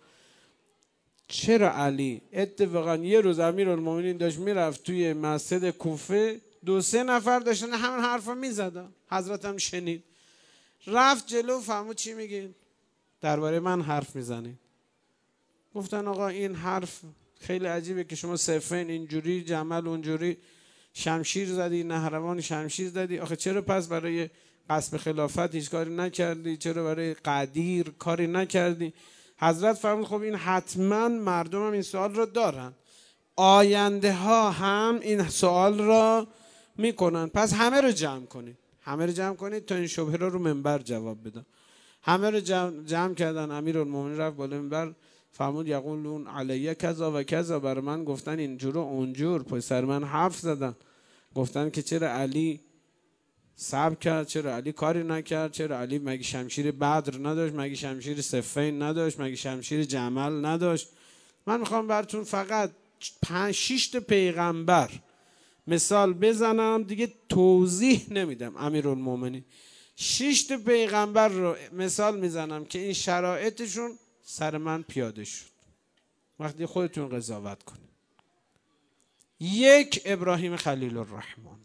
چرا علی اتفاقا یه روز امیرالمومنین داشت میرفت توی مسجد کوفه، 2-3 نفر داشتن همین حرفا میزدن، حضرت هم شنید، رفت جلو، فهمو چی میگین، درباره من حرف میزنید. گفتن آقا این حرف خیلی عجیبه که شما صفین اینجوری، جمل اونجوری شمشیر زدی، نهروان شمشیر زدی، آخه چرا پس برای قصب خلافت هیچ کاری نکردی؟ چرا برای قدیر کاری نکردی؟ حضرت فرمود خب این حتما مردم هم این سوال را دارن، آینده ها هم این سوال را میکنن، پس همه رو جمع کنید، همه رو جمع کنید تا این شبهه رو منبر جواب بدن. همه رو جمع کردن. امیرالمومنین رفت بالا منبر، فرمود یقولون علیه کذا و کذا، برای من گفتن اینجور و اونجور، پسر من حرف زدن، گفتن که چرا علی صبر کرد، چرا علی کاری نکرد، چرا علی مگه شمشیر بدر نداشت، مگه شمشیر صفین نداشت، مگه شمشیر جمل نداشت. من میخوام براتون فقط 5-6 تا پیغمبر مثال بزنم، دیگه توضیح نمیدم. امیرالمومنین 6 تا پیغمبر رو مثال میزنم که این شرایطشون سر من پیاده شد، وقتی خودتون قضاوت کنید. 1 ابراهیم خلیل الرحمن،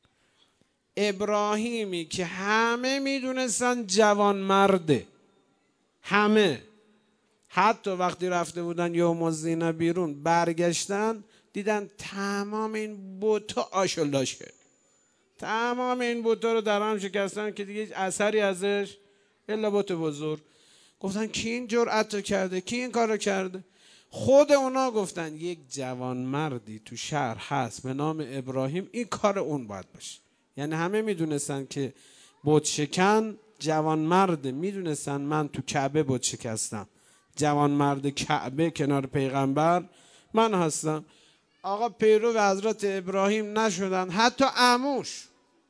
ابراهیمی که همه میدونستن جوان مرده، همه، حتی وقتی رفته بودن یوم الزینه بیرون برگشتن دیدن تمام این بوتا آشل داشته، تمام این بوتا رو در هم شکستن که دیگه اثری ازش الا بوت بزرگ. گفتن کی این جرأت رو کرده، کی این کار رو کرده؟ خود اونا گفتن یک جوان مردی تو شهر هست به نام ابراهیم، این کار اون باید باشه. یعنی همه میدونستن که بت شکن جوان مرده، میدونستن من تو کعبه بت شکستم، جوان مرد کعبه کنار پیغمبر من هستم. آقا پیرو حضرت ابراهیم نشدن، حتی عموش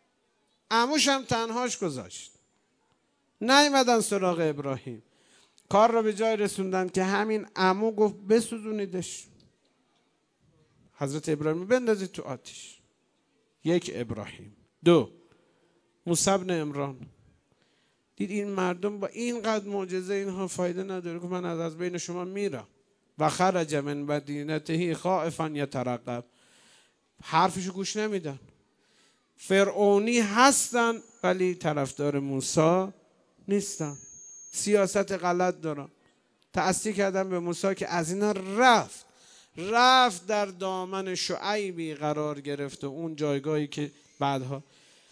هم تنهاش گذاشت، نیومدن سراغ ابراهیم. کار را به جای رسوندن که همین عمو گفت بسوزونیدش، حضرت ابراهیم بندازید تو آتش. 1 ابراهیم. 2 موسی بن عمران، دید این مردم با اینقدر معجزه اینها فایده نداره، که من از بین شما میرم. و خرج من مدینته خائفا یترقب، حرفشو گوش نمیدن. فرعونی هستن ولی طرفدار موسی نیستن، سیاست غلط دارن. تأثیر کردن به موسی که از اینا رفت در دامن شعیبی قرار گرفت و اون جایگاهی که بعدها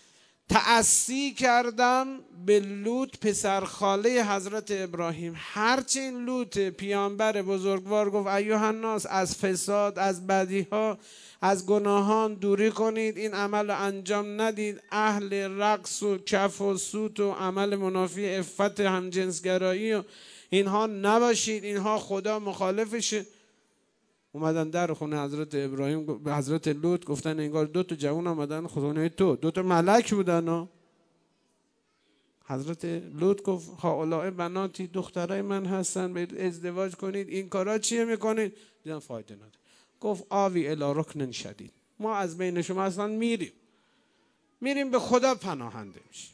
تأثیر کردم به لوط پسر خاله حضرت ابراهیم. هرچی این لوط پیامبر بزرگوار گفت ایها الناس از فساد، از بدیها، از گناهان دوری کنید، این عمل رو انجام ندید، اهل رقص و کف و سوت و عمل منافی عفت همجنسگرایی و اینها نباشید، اینها خدا مخالفشه. اومدن در خونه حضرت ابراهیم به حضرت لوط گفتن انگار 2 تا جوان آمدن خونه تو، 2 تا ملک بودن. حضرت لوط گفت هؤلاء بناتی، دخترای من هستن، برید ازدواج کنید. این کارا چیه میکنید؟ دیدن فایده نداره. گفت آوی الی رکن شدید، ما از بین شما اصلا میریم به خدا پناهنده میشیم.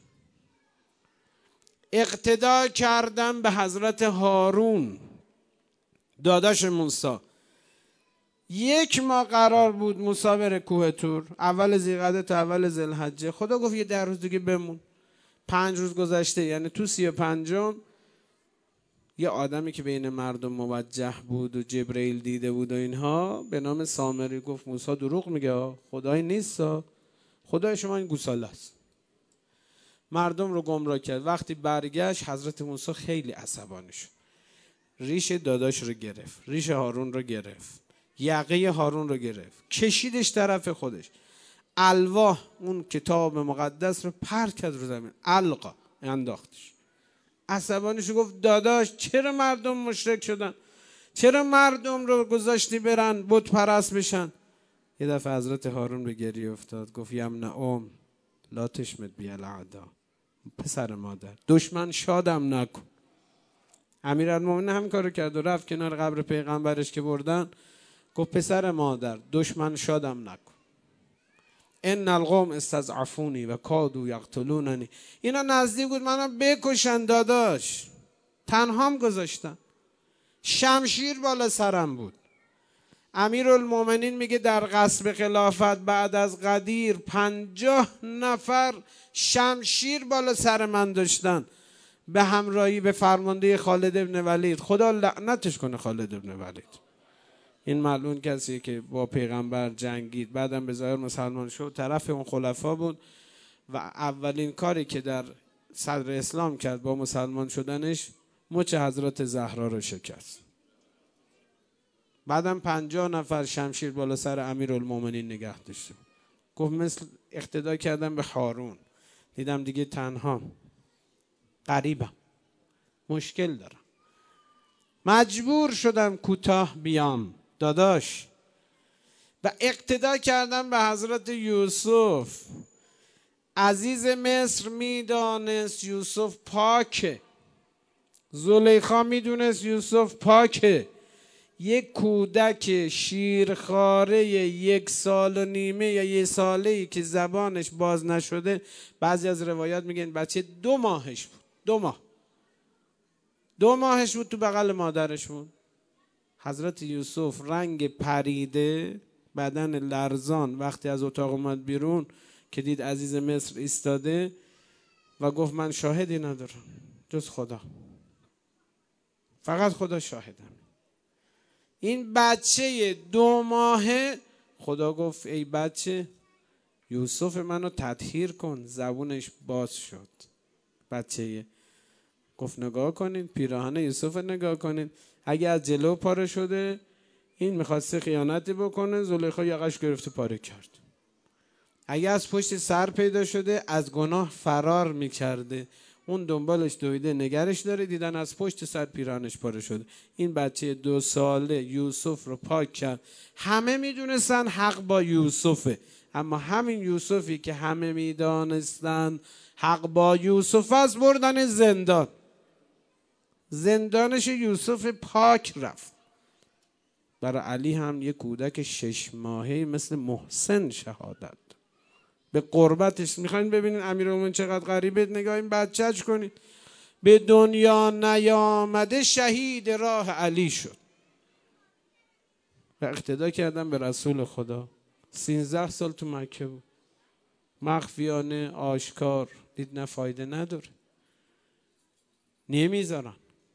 اقتدا کردم به حضرت هارون داداش موسی. 1 ماه قرار بود موسی بره کوه طور، اول ذی‌قعده تا اول ذوالحجه. خدا گفت یه 10 روز دیگه بمون. 5 روز گذشته، یعنی تو 35م یه آدمی که بین مردم موجه بود و جبرئیل دیده بود و اینها به نام سامری گفت موسی دروغ میگه، خدای نیست، خدای شما این گوساله است. مردم رو گمراه کرد. وقتی برگشت حضرت موسی خیلی عصبانی شد، ریش داداش رو گرفت، ریش هارون رو گرفت، یقه هارون رو گرفت، کشیدش طرف خودش، الواح اون کتاب مقدس رو پرت کرد رو زمین، القا انداختش. عصبانیش گفت داداش چرا مردم مشرک شدن؟ چرا مردم رو گذاشتی برن بت پرست بشن؟ یه دفعه حضرت هارون به گریه افتاد، گفت یمنع لا تشمت بی الاعدا، پسر مادر دشمن شادم نکن. امیرالمومنین هم کارو کرد و رفت کنار قبر پیغمبرش که بردن، گفت پسر مادر دشمن شادم نکن. ان القوم استضعفونی و کادوا یقتلوننی، اینا نزدیک بود منو بکشن داداش، تنهام گذاشتن، شمشیر بالا سرم بود. امیرالمومنین میگه در غصب خلافت بعد از غدیر 50 نفر شمشیر بالا سر من داشتن به همراهی به فرمانده خالد ابن ولید. خدا لعنتش کنه خالد ابن ولید، این ملعون کسی که با پیغمبر جنگید، بعدم به ظاهر مسلمان شد، طرف اون خلفا بود و اولین کاری که در صدر اسلام کرد با مسلمان شدنش مچ حضرت زهرا رو شکست. بعدم 50 نفر شمشیر بالا سر امیرالمومنین نگه داشته. گفت مثل اقتدا کردم به هارون، دیدم دیگه تنها غریبم، مشکل دارم، مجبور شدم کوتاه بیام داداش و اقتدا کردم به حضرت یوسف. عزیز مصر میدانست یوسف پاکه، زلیخا میدونست یوسف پاکه. یک کودک شیرخواره 1 سال و نیمه یا 1 ساله‌ای که زبانش باز نشده، بعضی از روایات میگن بچه 2 ماهش بود، 2 ماهش بود تو بغل مادرش بود. حضرت یوسف رنگ پریده، بدن لرزان، وقتی از اتاق اومد بیرون که دید عزیز مصر ایستاده و گفت من شاهدی ندارم جز خدا، فقط خدا شاهدم. این بچه 2 ماهه خدا گفت ای بچه یوسف منو تطهیر کن. زبونش باز شد. بچه گفت نگاه کنین پیراهن یوسف نگاه کنین، اگه از جلو پاره شده این میخواسته خیانتی بکنه، زلیخا یقش گرفته پاره کرد. اگه از پشت سر پیدا شده از گناه فرار میکرده، اون دنبالش دویده نگرش داره، دیدن از پشت سر پیراهنش پاره شده. این بچه 2 ساله یوسف رو پاک کرد. همه میدونستن حق با یوسفه، اما همین یوسفی که همه میدانستن حق با یوسف است بردن زندان. زندانش یوسف پاک رفت. برای علی هم یک کودک 6 ماهه مثل محسن شهادت به قربتش. میخواین ببینین امیرالمومنین چقدر غریبه؟ نگاه این بچه‌اش کنین، به دنیا نیامده شهید راه علی شد و اقتدا کردن به رسول خدا. 13 سال تو مکه بود، مخفیانه آشکار، دید نه فایده نداره، نمیذارن.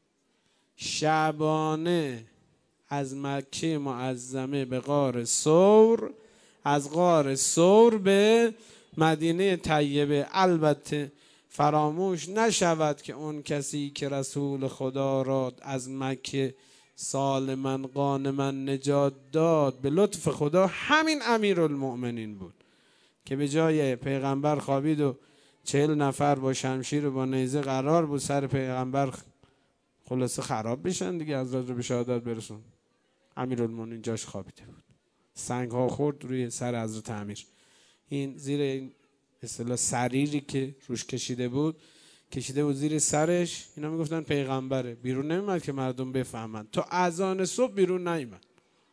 شعبانه از مکه معظمه به غار ثور، از غار ثور به مدینه طیبه. البته فراموش نشود که اون کسی که رسول خدا را از مکه سالما غانما نجات داد به لطف خدا همین امیرالمؤمنین بود که به جای پیغمبر خوابید و 40 نفر با شمشیر و با نیزه قرار بود سر پیغمبر خلاصه خراب بشن دیگه، حضرت رو به شهادت برسون. امیرالمؤمنین جاش خوابیده بود، سنگ ها خورد روی سر حضرت امیر. این زیر این اصطلاح سریری که روش کشیده بود زیر سرش. اینا میگفتن پیغمبره. بیرون نمیمد که مردم بفهمن، تا اذان صبح بیرون نیامد.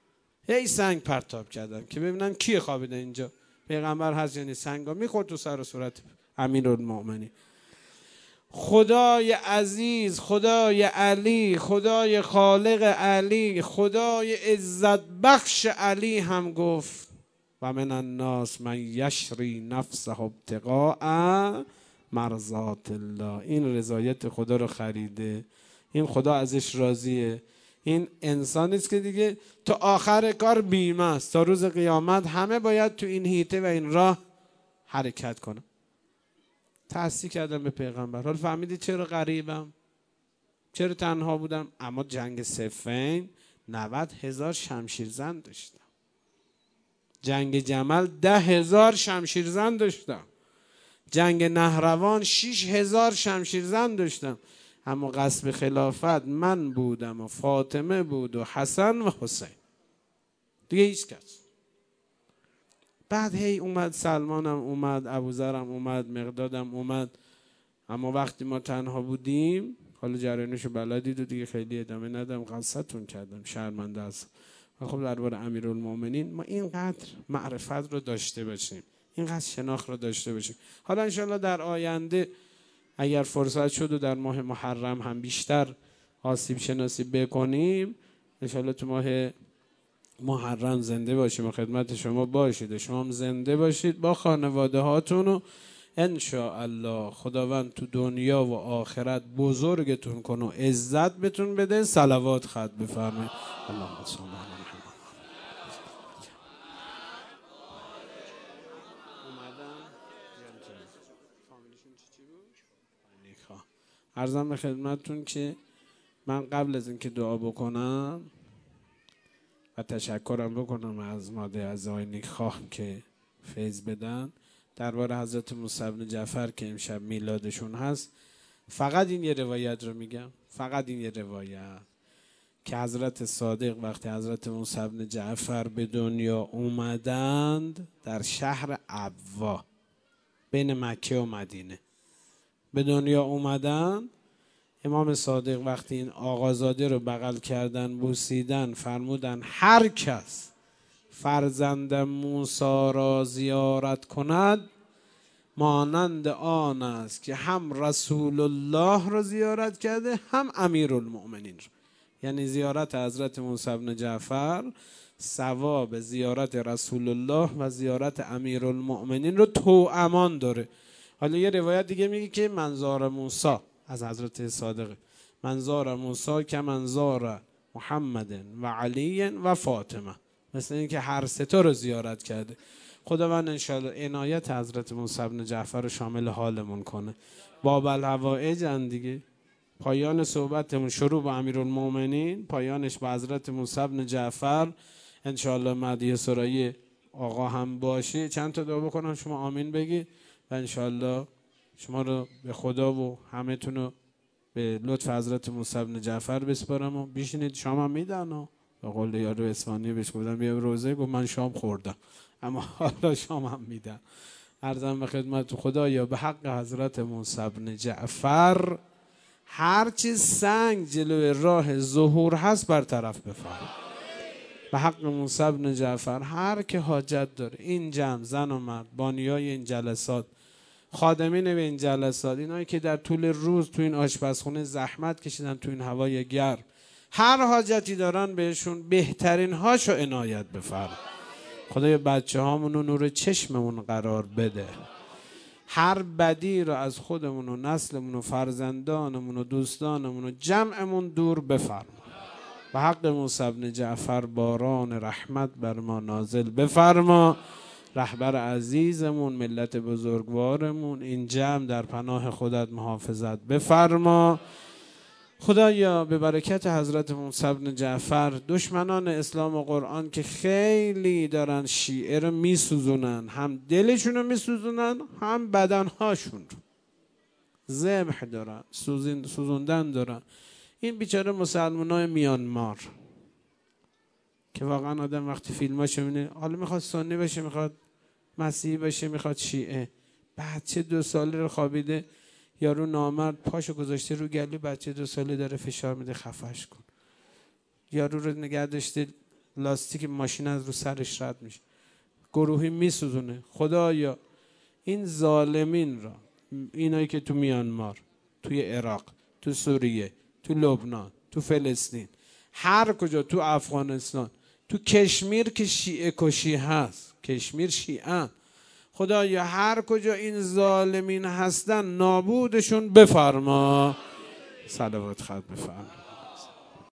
هی سنگ پرتاب کردن که ببینن کی خوابیده اینجا، پیغمبر هست یا نیست. سنگا میخورد تو سر و صورت امیرالمؤمنین. خدای عزیز، خدای علی، خدای خالق علی، خدای عزت بخش علی هم گفت و من الناس من یشری نفسه ابتغاء مرضات الله. این رضایت خدا رو خریده، این خدا ازش راضیه. این انسانی است که دیگه تا آخر کار بیمه است، تا روز قیامت همه باید تو این حیطه و این راه حرکت کنن. تأسیس کردم به پیغمبر. حالا فهمیدید چرا غریبم، چرا تنها بودم؟ اما جنگ صفین 90,000 شمشیرزن داشتم، جنگ جمل 10,000 شمشیرزن داشتم، جنگ نهروان 6,000 شمشیرزن داشتم. اما غصب خلافت من بودم و فاطمه بود و حسن و حسین، دیگه هیچ کس. بعد هی اومد سلمانم اومد، ابوذرم اومد، مقدادم اومد. اما وقتی ما تنها بودیم، حالا جریانشو بلدید و دیگه خیلی ادامه ندم، قصتون کردم، شرمنده هستم. و خب درباره امیرالمؤمنین ما اینقدر معرفت رو داشته باشیم، اینقدر شناخت رو داشته باشیم. حالا انشالله در آینده اگر فرصت شد و در ماه محرم هم بیشتر آسیب شناسی بکنیم، انشالله تو ماه محرم زنده باشیم و خدمت شما باشید و شما هم زنده باشید با خانواده هاتون و انشاءالله خداوند تو دنیا و آخرت بزرگتون کنه و عزت بهتون بده. صلوات خط بفرمایید. اللهم صل علی محمد. عرضم به خدمتتون که من قبل از اینکه دعا بکنم و تشکرم بکنم از ماده از آقای خواه که فیض بدن درباره حضرت موسی بن جعفر که امشب میلادشون هست، فقط این یه روایت رو میگم، فقط این یه روایت که حضرت صادق وقتی حضرت موسی بن جعفر به دنیا اومدند در شهر ابوا بین مکه و مدینه به دنیا اومدن، امام صادق وقتی این آقازاده رو بغل کردن بوسیدن فرمودن هر کس فرزند موسی را زیارت کند مانند آن است که هم رسول الله را زیارت کرده هم امیرالمؤمنین را. یعنی زیارت حضرت موسی بن جعفر ثواب زیارت رسول الله و زیارت امیرالمؤمنین رو توامان داره. حالا یه روایت دیگه میگه که منظار موسی از حضرت صادق، منظار موسی که منظار محمد و علی و فاطمه، مثل این که هر سه تا رو زیارت کرده. خداوند انشاءالله عنایت حضرت موسی بن جعفر رو شامل حالمون کنه. باب الحوائج دیگه، پایان صحبتمون شروع با امیرالمؤمنین، پایانش با حضرت موسی بن جعفر. انشاءالله مهدی سرایی آقا هم باشه، چند تا دعا بکنم شما آمین بگید و انشاءالله شما رو به خدا و همه تون رو به لطف حضرت موسی بن جعفر بسپارم و بیشینید. شام هم میدن و به قول یارو اسفانی بهش گفتم بیا روزه، گفت من شام خوردم، اما حالا شام هم میدن. عرضم به خدمت خدایا به حق حضرت موسی بن جعفر هرچی سنگ جلوی راه ظهور هست برطرف بفرما. به حق موسی بن جعفر هر که حاجت داره، این جمع زن و مرد، بانیای این جلسات، خادمین به این جلسات، اینایی که در طول روز تو این آشپزخونه زحمت کشیدن تو این هوای گرم، هر حاجتی دارن بهشون بهترین هاشو عنایت بفرما. خدای بچه هامون رو نور چشممون قرار بده، هر بدی رو از خودمون و نسلمون و فرزندانمون و دوستانمون و جمعمون دور بفرما. به حق موسی بن جعفر باران رحمت بر ما نازل بفرما. رهبر عزیزمون، ملت بزرگوارمون، این جمع در پناه خودت محافظت بفرما. خدایا به برکت حضرت موسی بن جعفر دشمنان اسلام و قرآن که خیلی دارن شیعه رو میسوزونن، هم دلشون رو میسوزونن هم بدنهاشون رو ذبح دارن، سوزوندن دارن. این بیچاره مسلمانای میانمار که واقعا آدم وقتی فیلماشو میبینه، حالا میخواد سنی بشه، میخواد مسیحی بشه، میخواد شیعه، بچه 2 ساله رو خوابیده، یارو نامرد پاشو گذاشته رو گلو بچه 2 ساله داره فشار میده خفش کن. یارو رو نگه داشته لاستیک ماشین از رو سرش رد میشه، گروهی میسوزونه. خدایا این ظالمین را، اینایی که تو میانمار، توی عراق، تو سوریه، تو لبنان، تو فلسطین، هر کجا، تو افغانستان، تو کشمیر که شیعه کشی هست، کشمیر شیعه، خدایا هر کجا این ظالمین هستن نابودشون بفرما. صلوات خط بفرما.